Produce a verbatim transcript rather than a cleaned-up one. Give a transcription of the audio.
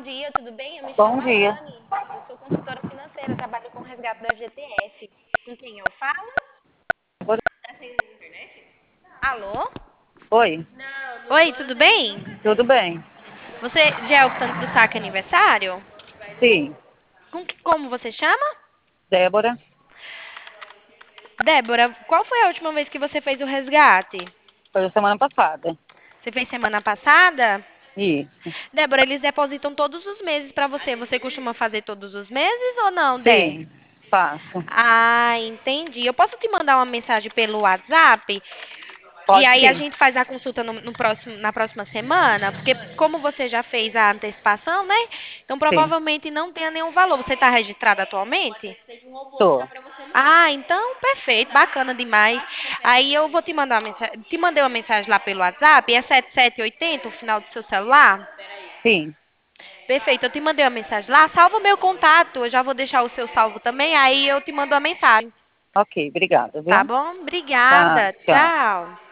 dia, tudo bem? Eu me Bom chamo dia. Alane, eu sou consultora financeira, trabalho com resgate do F G T S. Com quem eu falo? Tá sem internet? Alô? Oi, Oi, tudo bem? tudo bem? Você já é o tanto do saque aniversário? Sim, Com que- como você chama? Débora, Débora, qual foi a última vez que você fez o resgate? foi a semana passada. Você fez semana passada? Isso. Débora, eles depositam todos os meses para você. Você costuma fazer todos os meses ou não, Dé? Sim, faço. Ah, entendi. Eu posso te mandar uma mensagem pelo WhatsApp e Pode aí a sim. gente faz a consulta no, no próximo, na próxima semana? Porque como você já fez a antecipação, né? Então Sim, provavelmente não tenha nenhum valor. Você está registrado atualmente? tô. Ah, então perfeito, bacana demais. Aí eu vou te mandar uma mensagem. Te mandei uma mensagem lá pelo WhatsApp. É sete sete oito zero o final do seu celular? Sim, Perfeito, eu te mandei uma mensagem lá. Salva o meu contato. Eu já vou deixar o seu salvo também. Aí eu te mando uma mensagem. ok, obrigada, Tá viu? bom? Tá, Obrigada. tchau. Tchau.